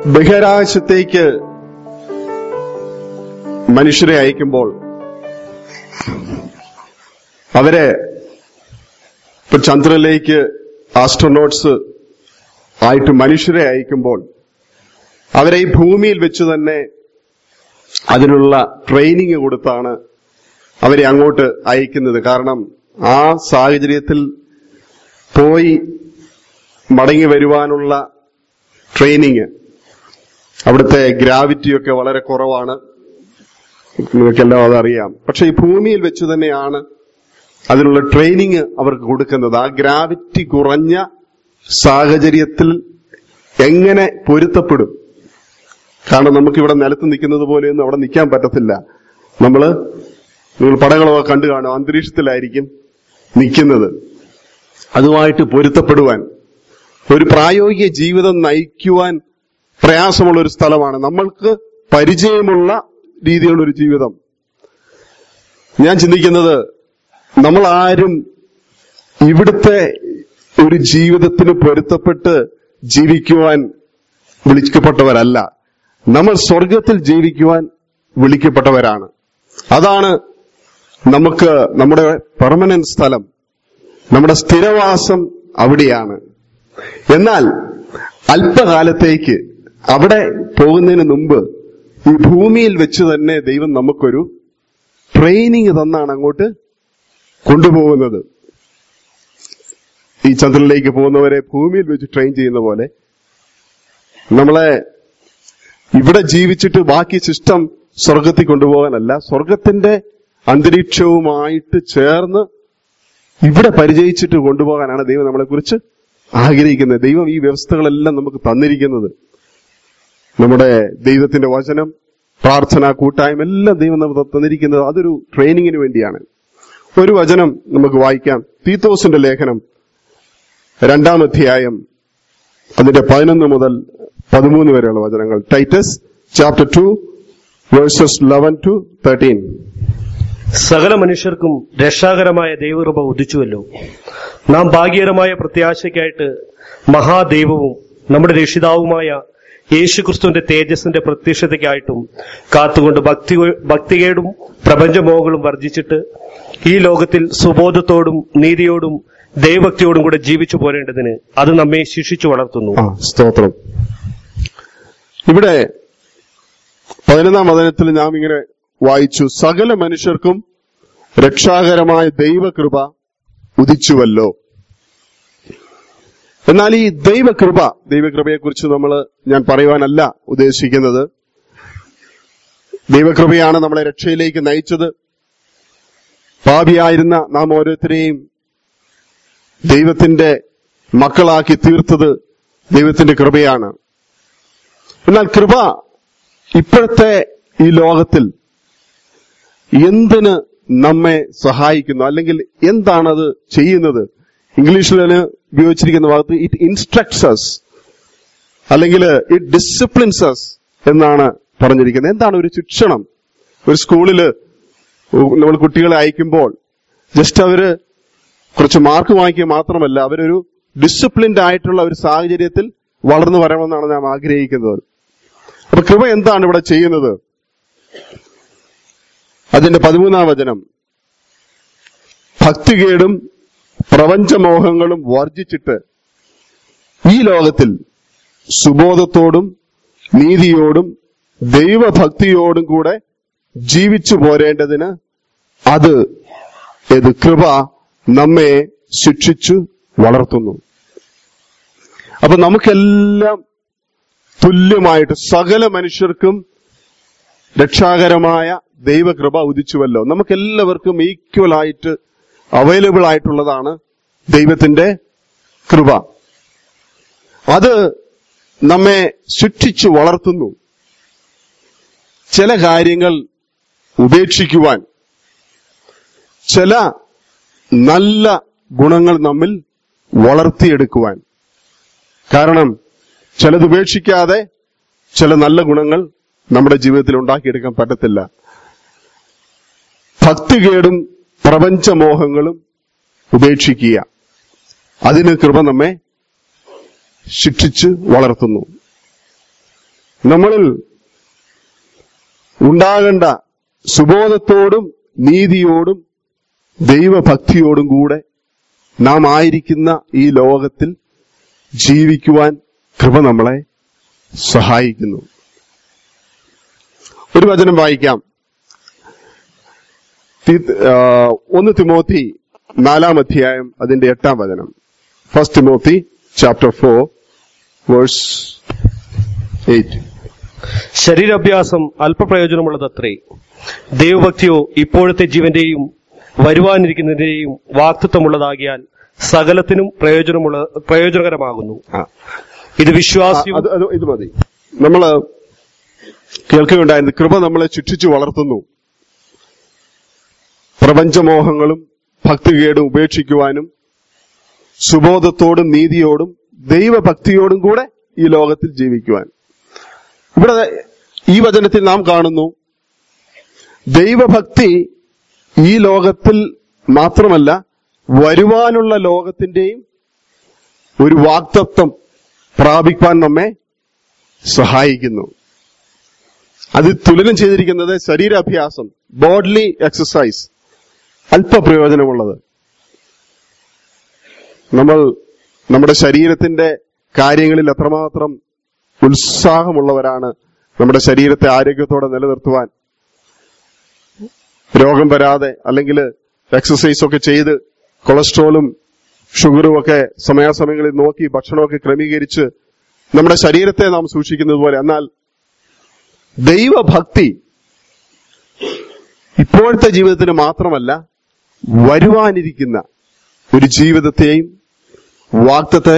ബഹിരാകാശത്തേക്ക് മനുഷ്യരെ അയക്കുമ്പോൾ അവരെ ഇപ്പൊ ചന്ദ്രനിലേക്ക് ആസ്ട്രോനോട്ട്സ് ആയിട്ട് മനുഷ്യരെ അയക്കുമ്പോൾ അവരെ ഈ ഭൂമിയിൽ വെച്ച് തന്നെ അതിനുള്ള ട്രെയിനിങ് കൊടുത്താണ് അവരെ അങ്ങോട്ട് അയക്കുന്നത്. കാരണം ആ സാഹചര്യത്തിൽ പോയി മടങ്ങി വരുവാനുള്ള ട്രെയിനിങ്, അവിടുത്തെ ഗ്രാവിറ്റിയൊക്കെ വളരെ കുറവാണ്, നിങ്ങൾക്കെല്ലാം അതറിയാം. പക്ഷെ ഈ ഭൂമിയിൽ വെച്ച് തന്നെയാണ് അതിനുള്ള ട്രെയിനിങ് അവർക്ക് കൊടുക്കുന്നത്. ആ ഗ്രാവിറ്റി കുറഞ്ഞ സാഹചര്യത്തിൽ എങ്ങനെ പൊരുത്തപ്പെടും? കാരണം നമുക്കിവിടെ നിലത്ത് നിൽക്കുന്നത് പോലെയൊന്നും അവിടെ നിൽക്കാൻ പറ്റത്തില്ല. നിങ്ങൾ പടങ്ങളൊക്കെ കണ്ടു കാണും, അന്തരീക്ഷത്തിലായിരിക്കും നിൽക്കുന്നത്. അതുമായിട്ട് പൊരുത്തപ്പെടുവാൻ, ഒരു പ്രായോഗിക ജീവിതം നയിക്കുവാൻ പ്രയാസമുള്ള ഒരു സ്ഥലമാണ്. നമ്മൾക്ക് പരിചയമുള്ള രീതിയിലുള്ളൊരു ജീവിതം. ഞാൻ ചിന്തിക്കുന്നത്, നമ്മൾ ആരും ഇവിടുത്തെ ഒരു ജീവിതത്തിന് പൊരുത്തപ്പെട്ട് ജീവിക്കുവാൻ വിളിക്കപ്പെട്ടവരല്ല. നമ്മൾ സ്വർഗത്തിൽ ജീവിക്കുവാൻ വിളിക്കപ്പെട്ടവരാണ്. അതാണ് നമുക്ക് നമ്മുടെ പെർമനന്റ് സ്ഥലം, നമ്മുടെ സ്ഥിരവാസം അവിടെയാണ്. എന്നാൽ അല്പകാലത്തേക്ക് അവിടെ പോകുന്നതിന് മുമ്പ് ഈ ഭൂമിയിൽ വെച്ച് തന്നെ ദൈവം നമുക്കൊരു ട്രെയിനിങ് തന്നാണ് അങ്ങോട്ട് കൊണ്ടുപോകുന്നത്. ഈ ചന്ദ്രനിലേക്ക് പോകുന്നവരെ ഭൂമിയിൽ വെച്ച് ട്രെയിൻ ചെയ്യുന്ന പോലെ നമ്മളെ ഇവിടെ ജീവിച്ചിട്ട് ബാക്കി സിസ്റ്റം സ്വർഗത്തിൽ കൊണ്ടുപോകാനല്ല, സ്വർഗത്തിന്റെ അന്തരീക്ഷവുമായിട്ട് ചേർന്ന് ഇവിടെ പരിചയിച്ചിട്ട് കൊണ്ടുപോകാനാണ് ദൈവം നമ്മളെ കുറിച്ച് ആഗ്രഹിക്കുന്നത്. ദൈവം ഈ വ്യവസ്ഥകളെല്ലാം നമുക്ക് തന്നിരിക്കുന്നത്, നമ്മുടെ ദൈവത്തിന്റെ വചനം, പ്രാർത്ഥന, കൂട്ടായ്മ എല്ലാം ദൈവം നമുക്ക് തന്നിരിക്കുന്നത് അതൊരു ട്രെയിനിങ്ങിന് വേണ്ടിയാണ്. ഒരു വചനം നമുക്ക് വായിക്കാം. തീത്തോസിന്റെ ലേഖനം 2-ാം അധ്യായം അതിന്റെ 11 മുതൽ 13 വരെയുള്ള വചനങ്ങൾ. Titus chapter 2 verses 11 to 13. സകല മനുഷ്യർക്കും രക്ഷാകരമായ ദൈവകൃപ ഉദിച്ചുവല്ലോ. നാം ഭാഗ്യകരമായ പ്രത്യാശയ്ക്കായിട്ട് മഹാദൈവവും നമ്മുടെ രക്ഷിതാവുമായ യേശുക്രിസ്തുവിന്റെ തേജസ്സിന്റെ പ്രത്യക്ഷതയ്ക്കായിട്ടും കാത്തുകൊണ്ട് ഭക്തികേടും പ്രപഞ്ചമോഹങ്ങളും വർജിച്ചിട്ട് ഈ ലോകത്തിൽ സുബോധത്തോടും നീതിയോടും ദൈവഭക്തിയോടും കൂടെ ജീവിച്ചു പോരേണ്ടതിന് അത് നമ്മെ ശിക്ഷിച്ചു വളർത്തുന്നു. സ്തോത്രം. ഇവിടെ 11-ാം വചനത്തിൽ നാം ഇങ്ങനെ വായിച്ചു, സകല മനുഷ്യർക്കും രക്ഷാകരമായ ദൈവകൃപ ഉദിച്ചുവല്ലോ. എന്നാൽ ഈ ദൈവകൃപയെക്കുറിച്ച് ഞാൻ പറയുവാനല്ല ഉദ്ദേശിക്കുന്നത്. ദൈവകൃപയാണ് നമ്മളെ രക്ഷയിലേക്ക് നയിച്ചത്. പാപിയായിരുന്ന നാം ഓരോരുത്തരെയും ദൈവത്തിന്റെ മക്കളാക്കി തീർത്തത് ദൈവത്തിന്റെ കൃപയാണ്. എന്നാൽ കൃപ ഇപ്പോഴത്തെ ഈ ലോകത്തിൽ എന്തിന് നമ്മെ സഹായിക്കുന്നു, അല്ലെങ്കിൽ എന്താണത് ചെയ്യുന്നത്? ഇംഗ്ലീഷിൽ ഉപയോഗിച്ചിരിക്കുന്ന വാക്ക് ഇറ്റ് ഇൻസ്ട്രക്ട്സ് അസ്, അല്ലെങ്കിൽ ഇറ്റ് ഡിസിപ്ലിൻസ് അസ് എന്നാണ് പറഞ്ഞിരിക്കുന്നത്. എന്താണ് ഒരു ശിക്ഷണം? ഒരു സ്കൂളില് നമ്മൾ കുട്ടികളെ അയക്കുമ്പോൾ ജസ്റ്റ് അവര് കുറച്ച് മാർക്ക് വാങ്ങിക്കുക മാത്രമല്ല, അവരൊരു ഡിസിപ്ലിൻഡ് ആയിട്ടുള്ള ഒരു സാഹചര്യത്തിൽ വളർന്നു വരണമെന്നാണ് നാം ആഗ്രഹിക്കുന്നത്. അപ്പൊ കൃപ എന്താണ് ഇവിടെ ചെയ്യുന്നത്? അതിന്റെ 13-ാം വചനം, ഭക്തികേടും പ്രപഞ്ചമോഹങ്ങളും വർജിച്ചിട്ട് ഈ ലോകത്തിൽ സുബോധത്തോടും നീതിയോടും ദൈവഭക്തിയോടും കൂടെ ജീവിച്ചു പോരേണ്ടതിന് അത് കൃപ നമ്മെ ശിക്ഷിച്ചു വളർത്തുന്നു. അപ്പൊ നമുക്കെല്ലാം തുല്യമായിട്ട് സകല മനുഷ്യർക്കും രക്ഷാകരമായ ദൈവകൃപ ഉദിച്ചുവല്ലോ. നമുക്കെല്ലാവർക്കും ഈക്വൽ ആയിട്ട് അവൈലബിൾ ആയിട്ടുള്ളതാണ് ദൈവത്തിന്റെ കൃപ. അത് നമ്മെ ശിക്ഷിച്ചു വളർത്തുന്നു. ചില കാര്യങ്ങൾ ഉപേക്ഷിക്കുവാൻ, ചില നല്ല ഗുണങ്ങൾ നമ്മിൽ വളർത്തിയെടുക്കുവാൻ. കാരണം ചിലത് ഉപേക്ഷിക്കാതെ ചില നല്ല ഗുണങ്ങൾ നമ്മുടെ ജീവിതത്തിൽ ഉണ്ടാക്കിയെടുക്കാൻ പറ്റത്തില്ല. ഭക്തികേടും പ്രപഞ്ചമോഹങ്ങളും ഉപേക്ഷിക്കുക, അതിന് കൃപ നമ്മെ ശിക്ഷിച്ച് വളർത്തുന്നു. നമ്മളിൽ ഉണ്ടാകേണ്ട സുബോധത്തോടും നീതിയോടും ദൈവഭക്തിയോടും കൂടെ നാം ആയിരിക്കുന്ന ഈ ലോകത്തിൽ ജീവിക്കുവാൻ കൃപ നമ്മളെ സഹായിക്കുന്നു. ഒരു വചനം വായിക്കാം. 1 തിമോത്തി 4 അധ്യായം അതിന്റെ 8 വചനം. 1 തിമോത്തി chapter 4 verse 8. ശരീരാഭ്യാസം അല്പപ്രയോജനമുള്ളതത്രേ, ദൈവഭക്തിയോ ഇപ്പോഴത്തെ ജീവന്റെയും വരുവാനിരിക്കുന്നതിന്റെയും വാക്തത്വമുള്ളതാകിയാൽ സകലത്തിനും പ്രയോജനകരമാകുന്നു. ഇത് വിശ്വാസിയും ഇത് മതി. നമ്മള് കേൾക്കുകയുണ്ടായിരുന്നു, കൃപ നമ്മളെ ശിക്ഷിച്ചു വളർത്തുന്നു. പ്രപഞ്ചമോഹങ്ങളും ഭക്തികേടും ഉപേക്ഷിക്കുവാനും സുബോധത്തോടും നീതിയോടും ദൈവഭക്തിയോടും കൂടെ ഈ ലോകത്തിൽ ജീവിക്കുവാൻ. ഇവിടെ ഈ വചനത്തിൽ നാം കാണുന്നു, ദൈവഭക്തി ഈ ലോകത്തിൽ മാത്രമല്ല വരുവാനുള്ള ലോകത്തിന്റെയും ഒരു വാഗ്ദത്തം പ്രാപിക്കാൻ നമ്മെ സഹായിക്കുന്നു. അത് തുലനം ചെയ്തിരിക്കുന്നത് ശരീരാഭ്യാസം, ബോഡ്ലി എക്സസൈസ്, അല്പപ്രയോജനമുള്ളത്. നമ്മൾ നമ്മുടെ ശരീരത്തിന്റെ കാര്യങ്ങളിൽ എത്രമാത്രം ഉത്സാഹമുള്ളവരാണ് നമ്മുടെ ശരീരത്തെ ആരോഗ്യത്തോടെ നിലനിർത്തുവാൻ, രോഗം വരാതെ അല്ലെങ്കിൽ എക്സസൈസ് ഒക്കെ ചെയ്ത് കൊളസ്ട്രോളും ഷുഗറും ഒക്കെ സമയാസമയങ്ങളിൽ നോക്കി ഭക്ഷണമൊക്കെ ക്രമീകരിച്ച് നമ്മുടെ ശരീരത്തെ നാം സൂക്ഷിക്കുന്നത് പോലെ. എന്നാൽ ദൈവഭക്തി ഇപ്പോഴത്തെ ജീവിതത്തിന് മാത്രമല്ല വരുവാനിരിക്കുന്ന ഒരു ജീവിതത്തെയും വാഗ്ദത്തെ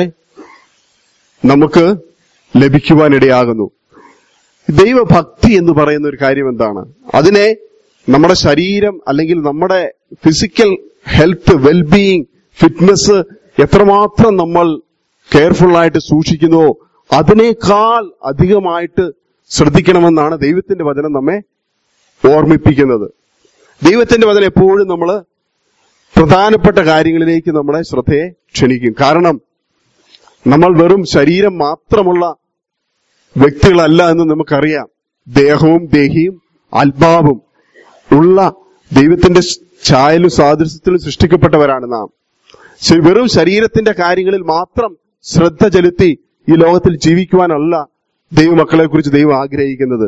നമുക്ക് ലഭിക്കുവാനിടയാകുന്നു. ദൈവഭക്തി എന്ന് പറയുന്ന ഒരു കാര്യം എന്താണ്? അതിനെ നമ്മുടെ ശരീരം അല്ലെങ്കിൽ നമ്മുടെ ഫിസിക്കൽ ഹെൽത്ത്, വെൽബീയിങ്, ഫിറ്റ്നസ് എത്രമാത്രം നമ്മൾ കെയർഫുള്ളായിട്ട് സൂക്ഷിക്കുന്നുവോ അതിനേക്കാൾ അധികമായിട്ട് ശ്രദ്ധിക്കണമെന്നാണ് ദൈവത്തിന്റെ വചനം നമ്മെ ഓർമ്മിപ്പിക്കുന്നത്. ദൈവത്തിന്റെ വചനം എപ്പോഴും നമ്മൾ പ്രധാനപ്പെട്ട കാര്യങ്ങളിലേക്ക് നമ്മളെ ശ്രദ്ധയെ ക്ഷണിക്കും. കാരണം നമ്മൾ വെറും ശരീരം മാത്രമുള്ള വ്യക്തികളല്ല എന്ന് നമുക്കറിയാം. ദേഹവും ദേഹിയും ആത്മാവും ഉള്ള ദൈവത്തിന്റെ ഛായയിലും സാദൃശ്യത്തിലും സൃഷ്ടിക്കപ്പെട്ടവരാണ് നാം. വെറും ശരീരത്തിന്റെ കാര്യങ്ങളിൽ മാത്രം ശ്രദ്ധ ചെലുത്തി ഈ ലോകത്തിൽ ജീവിക്കുവാനല്ല ദൈവമക്കളെ കുറിച്ച് ദൈവം ആഗ്രഹിക്കുന്നത്.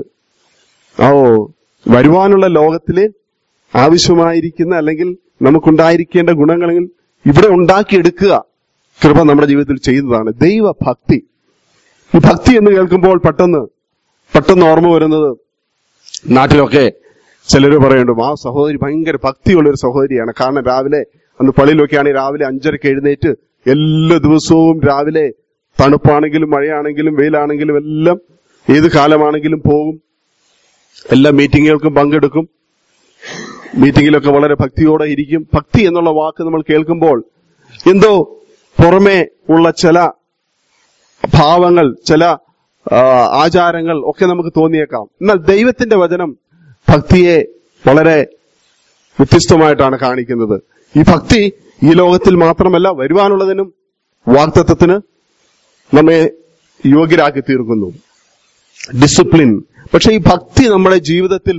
വരുവാനുള്ള ലോകത്തിലെ ആവശ്യമായിരിക്കുന്ന അല്ലെങ്കിൽ നമുക്കുണ്ടായിരിക്കേണ്ട ഗുണങ്ങളിൽ ഇവിടെ ഉണ്ടാക്കിയെടുക്കുക കൃപ നമ്മുടെ ജീവിതത്തിൽ ചെയ്യുന്നതാണ് ദൈവഭക്തി. ഈ ഭക്തി എന്ന് കേൾക്കുമ്പോൾ പെട്ടെന്ന് ഓർമ്മ വരുന്നത്, നാട്ടിലൊക്കെ ചിലര് പറയുന്നുണ്ട്, ആ സഹോദരി ഭയങ്കര ഭക്തിയുള്ളൊരു സഹോദരിയാണ്. കാരണം രാവിലെ അന്ന് പള്ളിയിലൊക്കെ ആണെങ്കിൽ രാവിലെ 5:30 എഴുന്നേറ്റ് എല്ലാ ദിവസവും രാവിലെ തണുപ്പാണെങ്കിലും മഴയാണെങ്കിലും വെയിലാണെങ്കിലും എല്ലാം ഏത് കാലമാണെങ്കിലും പോകും. എല്ലാ മീറ്റിങ്ങുകൾക്കും പങ്കെടുക്കും. മീറ്റിങ്ങിലൊക്കെ വളരെ ഭക്തിയോടെ ഇരിക്കും. ഭക്തി എന്നുള്ള വാക്ക് നമ്മൾ കേൾക്കുമ്പോൾ എന്തോ പുറമേ ഉള്ള ചില ഭാവങ്ങൾ, ചില ആചാരങ്ങൾ ഒക്കെ നമുക്ക് തോന്നിയേക്കാം. എന്നാൽ ദൈവത്തിന്റെ വചനം ഭക്തിയെ വളരെ വ്യത്യസ്തമായിട്ടാണ് കാണിക്കുന്നത്. ഈ ഭക്തി ഈ ലോകത്തിൽ മാത്രമല്ല വരുവാനുള്ളതിനും വാഗ്ദത്തത്തിന് നമ്മെ യോഗ്യരാക്കി തീർക്കുന്നു. ഡിസിപ്ലിൻ. പക്ഷെ ഈ ഭക്തി നമ്മുടെ ജീവിതത്തിൽ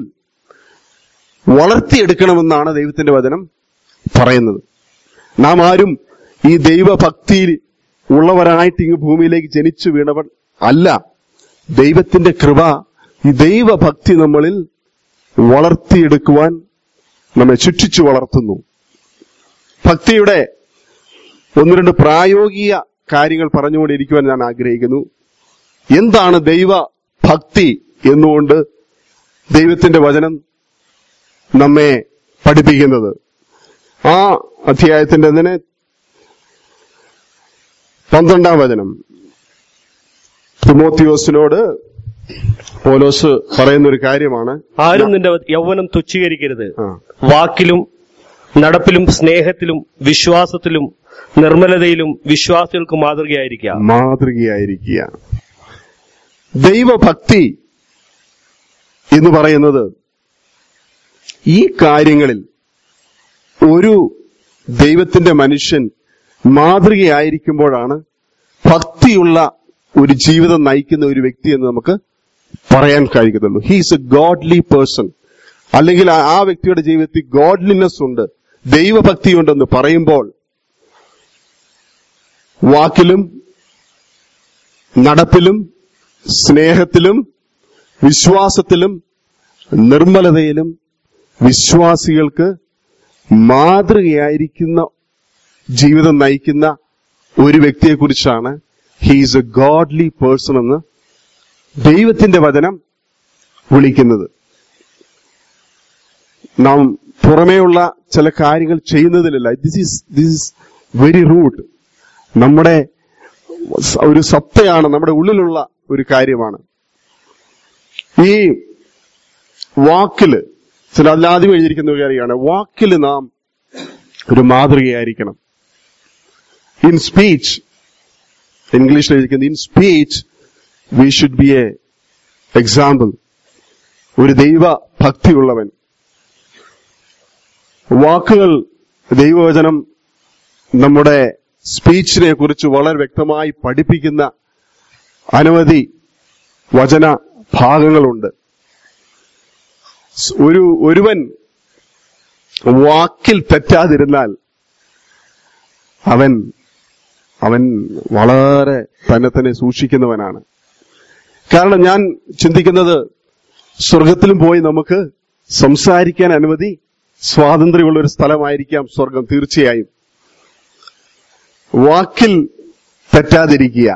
വളർത്തിയെടുക്കണമെന്നാണ് ദൈവത്തിന്റെ വചനം പറയുന്നത്. നാം ആരും ഈ ദൈവഭക്തിയിൽ ഉള്ളവരായിട്ട് ഇങ്ങ് ഭൂമിയിലേക്ക് ജനിച്ചു വീണവർ അല്ല. ദൈവത്തിന്റെ കൃപ ഈ ദൈവഭക്തി നമ്മളിൽ വളർത്തിയെടുക്കുവാൻ നമ്മെ ശിക്ഷിച്ചു വളർത്തുന്നു. ഭക്തിയുടെ 1-2 പ്രായോഗിക കാര്യങ്ങൾ പറഞ്ഞുകൊണ്ടിരിക്കുവാൻ ഞാൻ ആഗ്രഹിക്കുന്നു. എന്താണ് ദൈവഭക്തി എന്നുകൊണ്ട് ദൈവത്തിന്റെ വചനം നമ്മെ പഠിപ്പിക്കുന്നത്? ആ അധ്യായത്തിന്റെ 12 വചനം തിമോത്തിയോസിനോട് പൗലോസ് പറയുന്ന ഒരു കാര്യമാണ്. ആരും നിന്റെ യൗവനം തുച്ഛീകരിക്കരുത്. വാക്കിലും നടപ്പിലും സ്നേഹത്തിലും വിശ്വാസത്തിലും നിർമ്മലതയിലും വിശ്വാസികൾക്ക് മാതൃകയായിരിക്കുക. ദൈവഭക്തി എന്ന് പറയുന്നത് ഈ കാര്യങ്ങളിൽ ഒരു ദൈവത്തിന്റെ മനുഷ്യൻ മാതൃകയായിരിക്കുമ്പോഴാണ് ഭക്തിയുള്ള ഒരു ജീവിതം നയിക്കുന്ന ഒരു വ്യക്തി എന്ന് നമുക്ക് പറയാൻ കഴിയുന്നുള്ളൂ. He's a godly person. അല്ലെങ്കിൽ ആ വ്യക്തിയുടെ ജീവിതത്തിൽ ഗോഡ്ലിനെസ് ഉണ്ട്, ദൈവഭക്തി ഉണ്ടെന്ന് പറയുമ്പോൾ വാക്കിലും നടപ്പിലും സ്നേഹത്തിലും വിശ്വാസത്തിലും നിർമ്മലതയിലും വിശ്വാസികൾക്ക് മാതൃകയായിരിക്കുന്ന ജീവിതം നയിക്കുന്ന ഒരു വ്യക്തിയെക്കുറിച്ചാണ് ഹീസ് എ ഗോഡ്ലി പേഴ്സൺ എന്ന് ദൈവത്തിന്റെ വചനം വിളിക്കുന്നത്. നാം പുറമേയുള്ള ചില കാര്യങ്ങൾ ചെയ്യുന്നതിലല്ല. This is very root. നമ്മുടെ ഒരു സത്തയാണ്, നമ്മുടെ ഉള്ളിലുള്ള ഒരു കാര്യമാണ്. ഈ വാക്കില് ചില അതിലാദ്യം എഴുതിയിരിക്കുന്ന ഒരു കാര്യമാണ്, വാക്കില് നാം ഒരു മാതൃകയായിരിക്കണം. ഇൻ സ്പീച്ച്, ഇംഗ്ലീഷിൽ എഴുതിയിരിക്കുന്നത് in speech we should be a example. ഒരു ദൈവ ഭക്തിയുള്ളവൻ. വാക്കുകൾ, ദൈവവചനം നമ്മുടെ സ്പീച്ചിനെ കുറിച്ച് വളരെ വ്യക്തമായി പഠിപ്പിക്കുന്ന അനവധി വചന ഭാഗങ്ങളുണ്ട്. ഒരുവൻ വാക്കിൽ തെറ്റാതിരുന്നാൽ അവൻ വളരെ തന്നെ സൂക്ഷിക്കുന്നവനാണ്. കാരണം ഞാൻ ചിന്തിക്കുന്നത്, സ്വർഗത്തിലും പോയി നമുക്ക് സംസാരിക്കാൻ അനവധി സ്വാതന്ത്ര്യമുള്ള ഒരു സ്ഥലമായിരിക്കാം സ്വർഗം. തീർച്ചയായും വാക്കിൽ തെറ്റാതിരിക്കുക.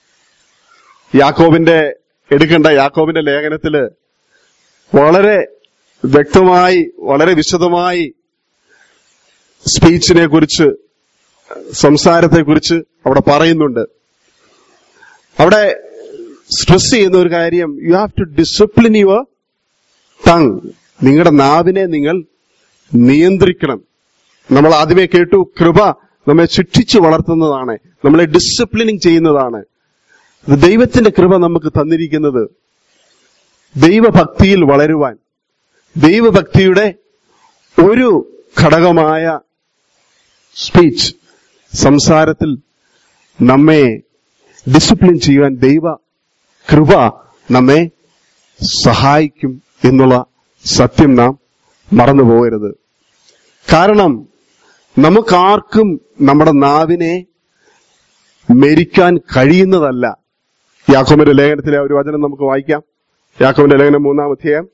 യാക്കോബിന്റെ ലേഖനത്തില് വളരെ വ്യക്തമായി, വളരെ വിശദമായി സ്പീച്ചിനെ കുറിച്ച്, സംസാരത്തെക്കുറിച്ച് അവിടെ പറയുന്നുണ്ട്. അവിടെ സ്ട്രെസ് ചെയ്യുന്ന ഒരു കാര്യം, you have to discipline your tongue. നിങ്ങളുടെ നാവിനെ നിങ്ങൾ നിയന്ത്രിക്കണം. നമ്മൾ ആദ്യമേ കേട്ടു, കൃപ നമ്മെ ശിക്ഷിച്ച് വളർത്തുന്നതാണ്, നമ്മളെ ഡിസിപ്ലിനിങ് ചെയ്യുന്നതാണ്. ദൈവത്തിന്റെ കൃപ നമുക്ക് തന്നിരിക്കുന്നത് ദൈവഭക്തിയിൽ വളരുവാൻ, ദൈവഭക്തിയുടെ ഒരു ഘടകമായ സ്പീച്ച്, സംസാരത്തിൽ നമ്മെ ഡിസിപ്ലിൻ ചെയ്യുവാൻ ദൈവ കൃപ നമ്മെ സഹായിക്കും എന്നുള്ള സത്യം നാം മറന്നുപോകരുത്. കാരണം നമുക്കാർക്കും നമ്മുടെ നാവിനെ മെരിക്കാൻ കഴിയുന്നതല്ല. യാക്കോബിന്റെ ലേഖനത്തിലെ ഒരു വചനം നമുക്ക് വായിക്കാം. യാക്കോബിന്റെ ലേഖനം 3-ാം അധ്യായം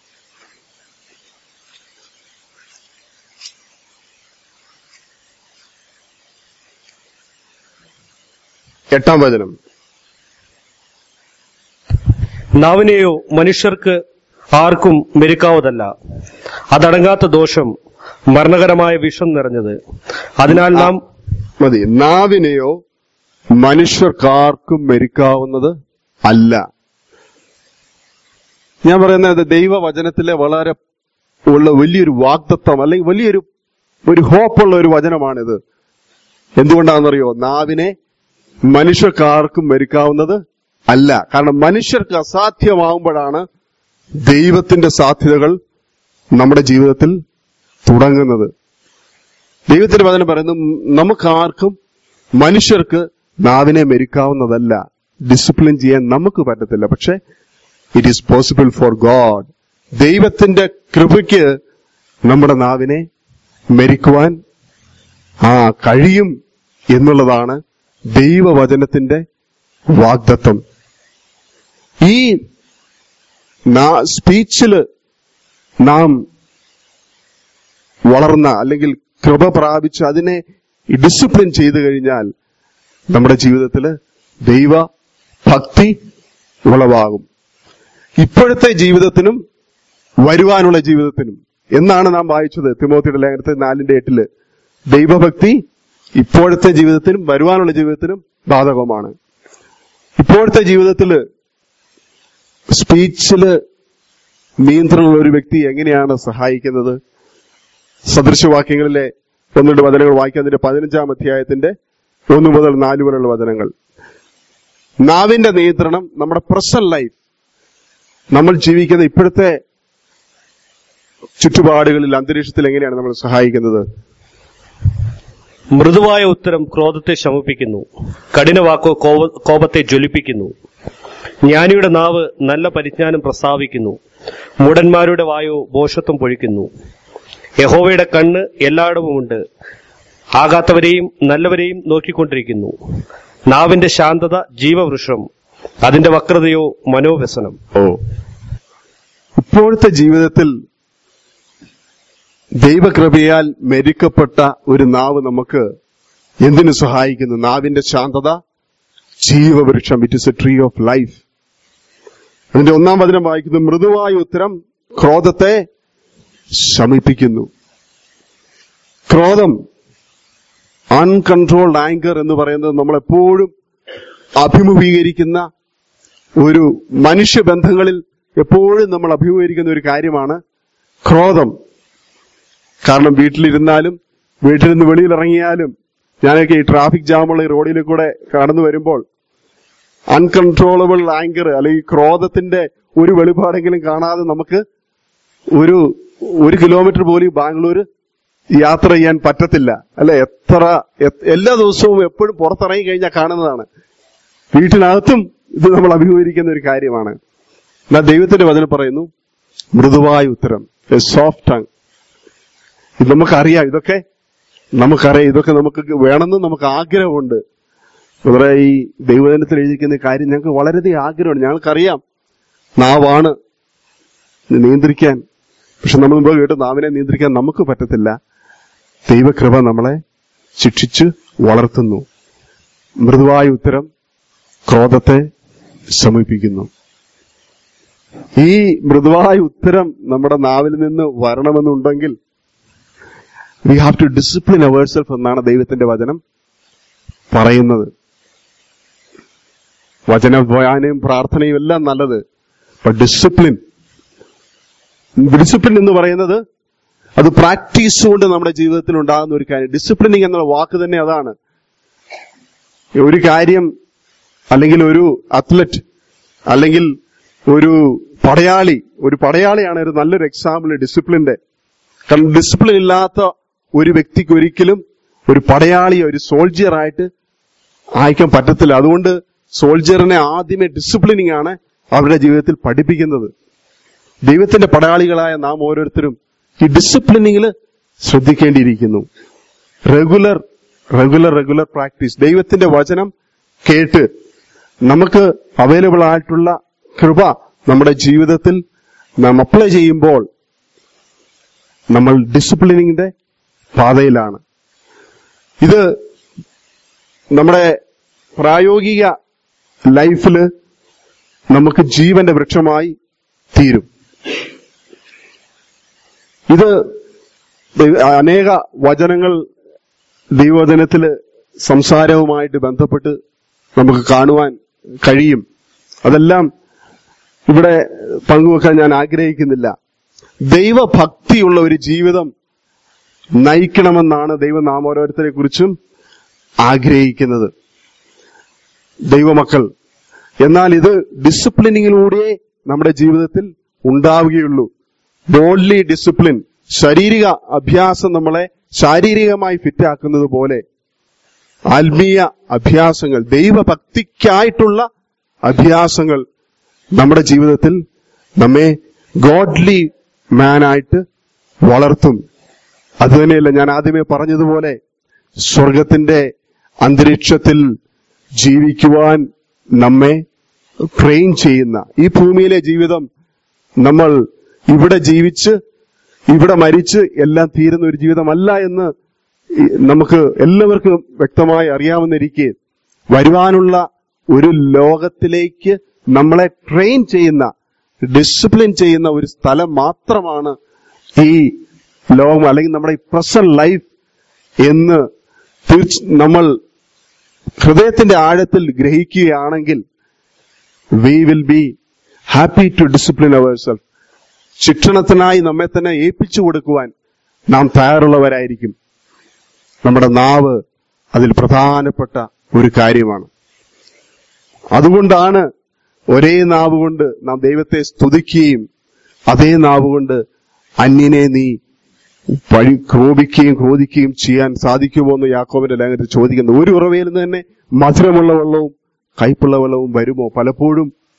8-ാം വചനം. നാവിനെയോ മനുഷ്യർക്ക് ആർക്കും മെരുക്കാവതല്ല, അതടങ്ങാത്ത ദോഷം, മരണകരമായ വിഷം നിറഞ്ഞത്. അതിനാൽ നാം മതി. നാവിനെയോ മനുഷ്യർക്കാർക്കും മെരുക്കാവുന്നത് അല്ല. ഞാൻ പറയുന്നത് ദൈവവചനത്തിലെ വളരെ ഉള്ള വലിയൊരു വാഗ്ദത്തം, അല്ലെങ്കിൽ വലിയൊരു ഹോപ്പുള്ള ഒരു വചനമാണിത്. എന്തുകൊണ്ടാണെന്നറിയോ? നാവിനെ മനുഷ്യർക്കാർക്കും മെരുക്കാവുന്നത് അല്ല. കാരണം മനുഷ്യർക്ക് അസാധ്യമാവുമ്പോഴാണ് ദൈവത്തിന്റെ സാധ്യതകൾ നമ്മുടെ ജീവിതത്തിൽ തുടങ്ങുന്നത്. ദൈവത്തിന്റെ വചനം പറയുന്നു, നമുക്കാർക്കും, മനുഷ്യർക്ക് നാവിനെ മെരുക്കാവുന്നതല്ല. ഡിസിപ്ലിൻ ചെയ്യാൻ നമുക്ക് പറ്റത്തില്ല, പക്ഷെ it is possible for God. ദൈവത്തിന്റെ കൃപയ്ക്ക് നമ്മുടെ നാവിനെ മെരുക്കുവാൻ കഴിയും എന്നുള്ളതാണ് ദൈവവചനത്തിന്റെ വാഗ്ദത്തം. ഈ സ്പീച്ചില് നാം വളർന്ന, അല്ലെങ്കിൽ കൃപ പ്രാപിച്ച് അതിനെ ഡിസിപ്ലിൻ ചെയ്തു കഴിഞ്ഞാൽ നമ്മുടെ ജീവിതത്തില് ദൈവഭക്തി ഉളവാകും. ഇപ്പോഴത്തെ ജീവിതത്തിനും വരുവാനുള്ള ജീവിതത്തിനും എന്നാണ് നാം വായിച്ചത് തിമോത്തിയുടെ ലേഖനത്തിൽ 4:8. ദൈവഭക്തി ഇപ്പോഴത്തെ ജീവിതത്തിനും വരുവാനുള്ള ജീവിതത്തിനും ബാധകമാണ്. ഇപ്പോഴത്തെ ജീവിതത്തില് സ്പീച്ചില് നിയന്ത്രണമുള്ള ഒരു വ്യക്തി എങ്ങനെയാണ് സഹായിക്കുന്നത്? സദൃശവാക്യങ്ങളിലെ 1-2 വചനങ്ങൾ വായിക്കുന്നതിന്റെ 15-ാം അധ്യായത്തിന്റെ 1 മുതൽ 4 വരെയുള്ള വചനങ്ങൾ. നാവിന്റെ നിയന്ത്രണം നമ്മുടെ പ്രസന്റ് ലൈഫ്, നമ്മൾ ജീവിക്കുന്ന ഇപ്പോഴത്തെ ചുറ്റുപാടുകളിൽ, അന്തരീക്ഷത്തിൽ എങ്ങനെയാണ് നമ്മൾ സഹായിക്കുന്നത്? മൃദുവായ ഉത്തരം ക്രോധത്തെ ശമിപ്പിക്കുന്നു, കഠിനവാക്കോ കോപത്തെ ജ്വലിപ്പിക്കുന്നു. ജ്ഞാനിയുടെ നാവ് നല്ല പരിജ്ഞാനം പ്രസ്താവിക്കുന്നു, മൂഢന്മാരുടെ വായോ ഭോഷത്വം പൊഴിക്കുന്നു. യഹോവയുടെ കണ്ണ് എല്ലായിടവുമുണ്ട്, ആകാത്തവരെയും നല്ലവരെയും നോക്കിക്കൊണ്ടിരിക്കുന്നു. നാവിന്റെ ശാന്തത ജീവവൃക്ഷം, അതിന്റെ വക്രതയോ മനോവ്യസനം. ഇപ്പോഴത്തെ ജീവിതത്തിൽ ദൈവകൃപയാൽ മെരുക്കപ്പെട്ട ഒരു നാവ് നമുക്ക് എന്തിനു സഹായിക്കുന്നു? നാവിന്റെ ശാന്തത ജീവവൃക്ഷം. It is a tree of life. അതിന്റെ 1-ാം വചനം വായിക്കുന്നു, മൃദുവായ ഉത്തരം ക്രോധത്തെ ശമിപ്പിക്കുന്നു. ക്രോധം, അൺകൺട്രോൾഡ് ആങ്കർ എന്ന് പറയുന്നത് നമ്മളെപ്പോഴും അഭിമുഖീകരിക്കുന്ന ഒരു മനുഷ്യബന്ധങ്ങളിൽ എപ്പോഴും നമ്മൾ അഭിമുഖീകരിക്കുന്ന ഒരു കാര്യമാണ് ക്രോധം. കാരണം വീട്ടിലിരുന്നാലും വീട്ടിൽ നിന്ന് വെളിയിലിറങ്ങിയാലും, ഞാനൊക്കെ ഈ ട്രാഫിക് ജാമുള്ള ഈ റോഡിൽ കൂടെ കടന്നു വരുമ്പോൾ അൺകൺട്രോളബിൾ ആങ്കർ അല്ലെങ്കിൽ ക്രോധത്തിന്റെ ഒരു വെളിപാടെങ്കിലും കാണാതെ നമുക്ക് ഒരു കിലോമീറ്റർ പോലും ബാംഗ്ലൂർ യാത്ര ചെയ്യാൻ പറ്റത്തില്ല, അല്ലെ? എല്ലാ ദിവസവും എപ്പോഴും പുറത്തിറങ്ങി കഴിഞ്ഞാൽ കാണുന്നതാണ്. വീട്ടിനകത്തും ഇത് നമ്മൾ അഭിമുഖീകരിക്കുന്ന ഒരു കാര്യമാണ്. എന്നാൽ ദൈവത്തിന്റെ വചനം പറയുന്നു, മൃദുവായ ഉത്തരം, എ സോഫ്റ്റ് ടങ്. ഇത് നമുക്കറിയാം, ഇതൊക്കെ നമുക്ക് വേണമെന്ന് നമുക്ക് ആഗ്രഹമുണ്ട്. വളരെ ഈ ദൈവജനത്തിൽ എഴുതിയിരിക്കുന്ന കാര്യം ഞങ്ങൾക്ക് വളരെയധികം ആഗ്രഹമുണ്ട്. ഞങ്ങൾക്കറിയാം നാവാണ് നിയന്ത്രിക്കാൻ, പക്ഷെ നമ്മൾ മുമ്പ് കേട്ട് നാവിനെ നിയന്ത്രിക്കാൻ നമുക്ക് പറ്റത്തില്ല. ദൈവകൃപ നമ്മളെ ശിക്ഷിച്ച് വളർത്തുന്നു. മൃദുവായ ഉത്തരം ക്രോധത്തെ ശമിപ്പിക്കുന്നു. ഈ മൃദുവായ ഉത്തരം നമ്മുടെ നാവിൽ നിന്ന് വരണമെന്നുണ്ടെങ്കിൽ we have to discipline ourself എന്നാണ് ദൈവത്തിന്റെ വചനം പറയുന്നത്. വചനവായനയും പ്രാർത്ഥനയും എല്ലാം നല്ലത്, ഡിസിപ്ലിൻ എന്ന് പറയുന്നത് അത് പ്രാക്ടീസ് കൊണ്ട് നമ്മുടെ ജീവിതത്തിൽ ഉണ്ടാകുന്ന ഒരു കാര്യം. ഡിസിപ്ലിനിങ് എന്നുള്ള വാക്ക് തന്നെ അതാണ്. ഒരു കാര്യം അല്ലെങ്കിൽ ഒരു അത്ലറ്റ് അല്ലെങ്കിൽ ഒരു പടയാളിയാണ് ഒരു നല്ലൊരു എക്സാമ്പിൾ ഡിസിപ്ലിന്റെ. കാരണം ഡിസിപ്ലിൻ ഇല്ലാത്ത ഒരു വ്യക്തിക്ക് ഒരിക്കലും ഒരു പടയാളിയോ ഒരു സോൾജിയറായിട്ട് അയക്കാൻ പറ്റത്തില്ല. അതുകൊണ്ട് സോൾജിയറിനെ ആദ്യമേ ഡിസിപ്ലിനിങ് ആണ് അവരുടെ ജീവിതത്തിൽ പഠിപ്പിക്കുന്നത്. ദൈവത്തിന്റെ പടയാളികളായ നാം ഓരോരുത്തരും ഈ ഡിസിപ്ലിനിങ്ങിൽ ശ്രദ്ധിക്കേണ്ടിയിരിക്കുന്നു. Regular practice. ദൈവത്തിന്റെ വചനം കേട്ട് നമുക്ക് അവൈലബിൾ ആയിട്ടുള്ള കൃപ നമ്മുടെ ജീവിതത്തിൽ നാം അപ്ലൈ ചെയ്യുമ്പോൾ നമ്മൾ ഡിസിപ്ലിനിങ്ങിന്റെ പാതയിലാണ്. ഇത് നമ്മുടെ പ്രായോഗിക ലൈഫില് നമുക്ക് ജീവന്റെ വൃക്ഷമായി തീരും. ഇത് അനേക വചനങ്ങൾ ദൈവവചനത്തില് സംസാരവുമായിട്ട് ബന്ധപ്പെട്ട് നമുക്ക് കാണുവാൻ കഴിയും. അതെല്ലാം ഇവിടെ പങ്കുവെക്കാൻ ഞാൻ ആഗ്രഹിക്കുന്നില്ല. ദൈവഭക്തിയുള്ള ഒരു ജീവിതം നയിക്കണമെന്നാണ് ദൈവം നാം ഓരോരുത്തരെ കുറിച്ചും ആഗ്രഹിക്കുന്നത്, ദൈവമക്കൾ. എന്നാൽ ഇത് ഡിസിപ്ലിനിങ്ങിലൂടെ നമ്മുടെ ജീവിതത്തിൽ ഉണ്ടാവുകയുള്ളൂ. ബോഡ്ലി ഡിസിപ്ലിൻ, ശാരീരിക അഭ്യാസം നമ്മളെ ശാരീരികമായി ഫിറ്റാക്കുന്നത് പോലെ ആത്മീയ അഭ്യാസങ്ങൾ, ദൈവഭക്തിക്കായിട്ടുള്ള അഭ്യാസങ്ങൾ നമ്മുടെ ജീവിതത്തിൽ നമ്മെ ഗോഡ്ലി മാനായിട്ട് വളർത്തും. അതുതന്നെയല്ല ഞാൻ ആദ്യമേ പറഞ്ഞതുപോലെ സ്വർഗത്തിന്റെ അന്തരീക്ഷത്തിൽ ജീവിക്കുവാൻ നമ്മെ ട്രെയിൻ ചെയ്യുന്ന ഈ ഭൂമിയിലെ ജീവിതം നമ്മൾ ഇവിടെ ജീവിച്ച് ഇവിടെ മരിച്ച് എല്ലാം തീരുന്ന ഒരു ജീവിതമല്ല എന്ന് നമുക്ക് എല്ലാവർക്കും വ്യക്തമായി അറിയാവുന്നിരിക്കെ വരുവാനുള്ള ഒരു ലോകത്തിലേക്ക് നമ്മളെ ട്രെയിൻ ചെയ്യുന്ന, ഡിസിപ്ലിൻ ചെയ്യുന്ന ഒരു സ്ഥലം മാത്രമാണ് ഈ ലോകം, അല്ലെങ്കിൽ നമ്മുടെ ഈ പ്രസന്റ് ലൈഫ് എന്ന് നമ്മൾ ഹൃദയത്തിന്റെ ആഴത്തിൽ ഗ്രഹിക്കുകയാണെങ്കിൽ we will be happy to discipline ourselves. ശിക്ഷണത്തിനായി നമ്മെ തന്നെ ഏൽപ്പിച്ചു കൊടുക്കുവാൻ നാം തയ്യാറുള്ളവരായിരിക്കും. നമ്മുടെ നാവ് അതിൽ പ്രധാനപ്പെട്ട ഒരു കാര്യമാണ്. അതുകൊണ്ടാണ് ഒരേ നാവ് കൊണ്ട് നാം ദൈവത്തെ സ്തുതിക്കുകയും അതേ നാവ് കൊണ്ട് അന്യനെ നീ ക്രോധിക്കുകയും ചെയ്യാൻ സാധിക്കുമോ എന്ന് യാക്കോബിന്റെ ലേഖനത്തിൽ ചോദിക്കുന്നത്. ഒരു ഉറവയിൽ നിന്ന് തന്നെ മധുരമുള്ള വെള്ളവും കയ്പുള്ള വെള്ളവും വരുമോ? പലപ്പോഴും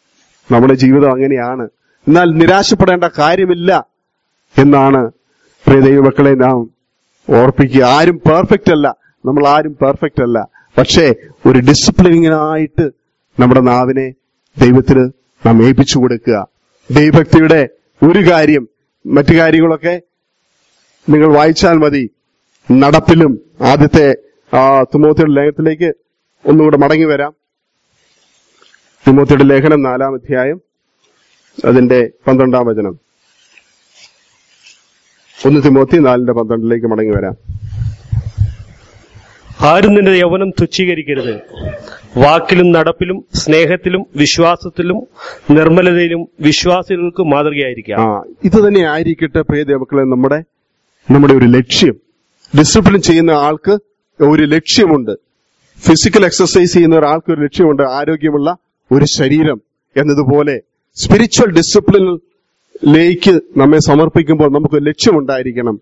നമ്മുടെ ജീവിതം അങ്ങനെയാണ്. എന്നാൽ നിരാശപ്പെടേണ്ട കാര്യമില്ല എന്നാണ് പ്രിയ ദൈവമക്കളെ നാം ഓർപ്പിക്കുക. ആരും പെർഫെക്റ്റ് അല്ല, നമ്മൾ ആരും പെർഫെക്റ്റ് അല്ല. പക്ഷേ ഒരു ഡിസിപ്ലിനായിട്ട് നമ്മുടെ നാവിനെ ദൈവത്തിന് നാം ഏൽപ്പിച്ചു കൊടുക്കുക. ദൈവഭക്തിയുടെ ഒരു കാര്യം, മറ്റു കാര്യങ്ങളൊക്കെ നിങ്ങൾ വായിച്ചാൽ മതി. നടപ്പിലും ആദ്യത്തെ തിമോത്തിയുടെ ലേഖനത്തിലേക്ക് ഒന്നുകൂടെ മടങ്ങി വരാം. തിമോത്തിയുടെ ലേഖനം 4-ാം അധ്യായം അതിന്റെ 12-ാം വചനം. 1 തിമോത്തി 4:12 മടങ്ങി വരാം. ആരും നിന്റെ യൗവനം തുച്ഛീകരിക്കരുത്. വാക്കിലും നടപ്പിലും സ്നേഹത്തിലും വിശ്വാസത്തിലും നിർമ്മലതയിലും വിശ്വാസികൾക്ക് മാതൃകയായിരിക്കാം. ഇത് തന്നെ ആയിരിക്കട്ടെ പ്രിയ ദൈവമക്കളെ നമ്മുടെ ഒരു ലക്ഷ്യം. ഡിസിപ്ലിൻ ചെയ്യുന്ന ആൾക്ക് ഒരു ലക്ഷ്യമുണ്ട്. ഫിസിക്കൽ എക്സസൈസ് ചെയ്യുന്ന ഒരാൾക്ക് ഒരു ലക്ഷ്യമുണ്ട്, ആരോഗ്യമുള്ള ഒരു ശരീരം എന്നതുപോലെ സ്പിരിച്വൽ ഡിസിപ്ലിനിലേക്ക് നമ്മെ സമർപ്പിക്കുമ്പോൾ നമുക്ക് ലക്ഷ്യമുണ്ടായിരിക്കണം.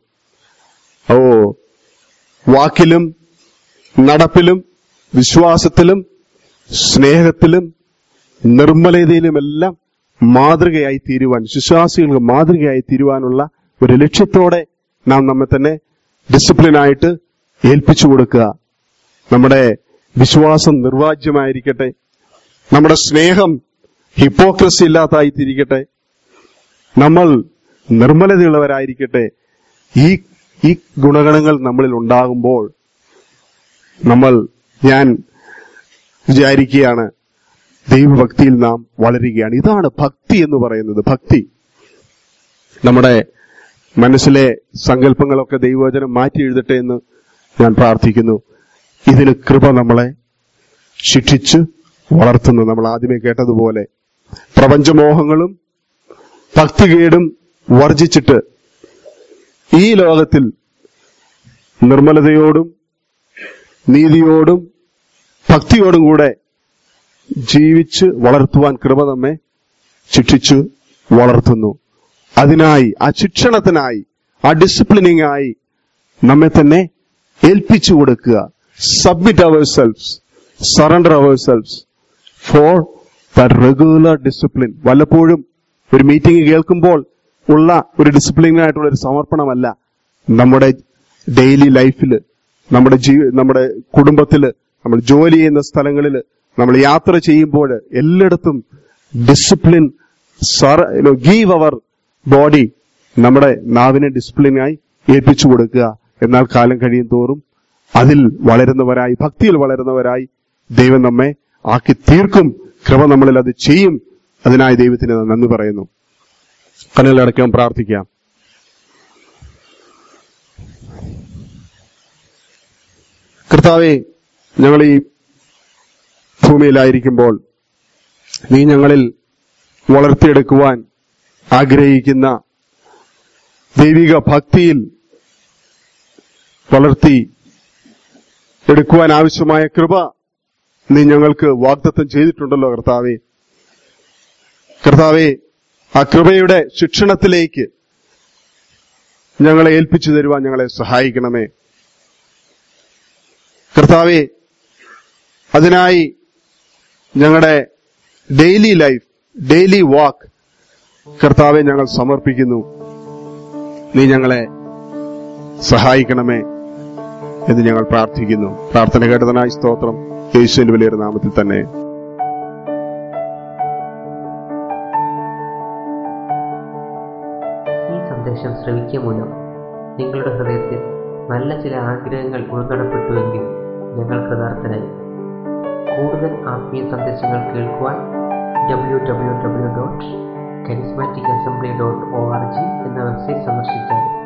വാക്കിലും നടപ്പിലും വിശ്വാസത്തിലും സ്നേഹത്തിലും നിർമ്മലതയിലുമെല്ലാം മാതൃകയായി തീരുവാൻ, വിശ്വാസികൾക്ക് മാതൃകയായി തീരുവാനുള്ള ഒരു ലക്ഷ്യത്തോടെ നാം നമ്മെ തന്നെ ഡിസിപ്ലിനായിട്ട് ഏൽപ്പിച്ചു കൊടുക്കുക. നമ്മുടെ വിശ്വാസം നിർവാജ്യമായിരിക്കട്ടെ. നമ്മുടെ സ്നേഹം ഹിപ്പോക്രസി ഇല്ലാത്തതായി തീരിക്കട്ടെ. നമ്മൾ നിർമ്മലതയുള്ളവരായിരിക്കട്ടെ. ഈ ഗുണഗണങ്ങൾ നമ്മളിൽ ഉണ്ടാകുമ്പോൾ ഞാൻ വിചാരിക്കുകയാണ് ദൈവഭക്തിയിൽ നാം വളരുകയാണ്. ഇതാണ് ഭക്തി എന്ന് പറയുന്നത്. ഭക്തി നമ്മുടെ മനസ്സിലെ സങ്കല്പങ്ങളൊക്കെ ദൈവവചനം മാറ്റി എഴുതട്ടെ എന്ന് ഞാൻ പ്രാർത്ഥിക്കുന്നു. ഇതിന് കൃപ നമ്മളെ ശിക്ഷിച്ച് വളർത്തുന്നു. നമ്മൾ ആദ്യമേ കേട്ടതുപോലെ പ്രപഞ്ചമോഹങ്ങളും ഭക്തികേടും വർജിച്ചിട്ട് ഈ ലോകത്തിൽ നിർമ്മലതയോടും നീതിയോടും ഭക്തിയോടും കൂടെ ജീവിച്ച് വളർത്തുവാൻ കൃപ നമ്മെ ശിക്ഷിച്ചു വളർത്തുന്നു. അതിനായി, ആ ശിക്ഷണത്തിനായി, ആ ഡിസിപ്ലിനിങ്ങായി നമ്മെ തന്നെ ഏൽപ്പിച്ചു കൊടുക്കുക. Submit ourselves, surrender ourselves for that regular discipline. വല്ലപ്പോഴും ഒരു മീറ്റിംഗ് കേൾക്കുമ്പോൾ ഉള്ള ഒരു ഡിസിപ്ലിനായിട്ടുള്ള ഒരു സമർപ്പണമല്ല. നമ്മുടെ ഡെയിലി ലൈഫില്, നമ്മുടെ കുടുംബത്തില്, നമ്മൾ ജോലി ചെയ്യുന്ന സ്ഥലങ്ങളില്, നമ്മൾ യാത്ര ചെയ്യുമ്പോൾ എല്ലായിടത്തും ഡിസിപ്ലിൻ. ഗീവ് അവർ ബോഡി, നമ്മുടെ നാവിനെ ഡിസിപ്ലിനായി ഏൽപ്പിച്ചു കൊടുക്കുക. എന്നാൽ കാലം കഴിയും തോറും അതിൽ വളരുന്നവരായി, ഭക്തിയിൽ വളരുന്നവരായി ദൈവം നമ്മെ ആക്കി തീർക്കും. കൃപ നമ്മളിൽ അത് ചെയ്യും. അതിനായി ദൈവത്തിന് നന്ദി പറയുന്നു. കണ്ണുകളടയ്ക്കാം, പ്രാർത്ഥിക്കാം. കർത്താവേ, ഞങ്ങൾ ഈ ഭൂമിയിലായിരിക്കുമ്പോൾ നീ ഞങ്ങളിൽ വളർത്തിയെടുക്കുവാൻ ആഗ്രഹിക്കുന്ന ദൈവിക ഭക്തിയിൽ വളർത്തി എടുക്കുവാൻ ആവശ്യമായ കൃപ നീ ഞങ്ങൾക്ക് വാഗ്ദത്തം ചെയ്തിട്ടുണ്ടല്ലോ കർത്താവേ. കർത്താവേ, ആ കൃപയുടെ ശിക്ഷണത്തിലേക്ക് ഞങ്ങളെ ഏൽപ്പിച്ചു തരുവാൻ ഞങ്ങളെ സഹായിക്കണമേ കർത്താവേ. അതിനായി ഞങ്ങളുടെ ഡെയിലി ലൈഫ്, ഡെയിലി വാക്ക് കർത്താവെ ഞങ്ങൾ സമർപ്പിക്കുന്നു. നീ ഞങ്ങളെ സഹായിക്കണമേ എന്ന് ഞങ്ങൾ പ്രാർത്ഥിക്കുന്നു. പ്രാർത്ഥന കേട്ടതിനായി സ്തോത്രം. യേശുവിന്റെ വലിയൊരു നാമത്തിൽ തന്നെ. ഈ സന്ദേശം ശ്രവിക്കുക മൂലം നിങ്ങളുടെ ഹൃദയത്തിൽ നല്ല ചില ആഗ്രഹങ്ങൾ ഉൾനടപ്പെട്ടുവെങ്കിൽ ഞങ്ങൾ കൃതാർത്ഥരായി. കൂടുതൽ ആത്മീയ സന്ദേശങ്ങൾ കേൾക്കുവാൻ www.charismaticassembly.org എന്ന വെബ്സൈറ്റ് സന്ദർശിച്ചാൽ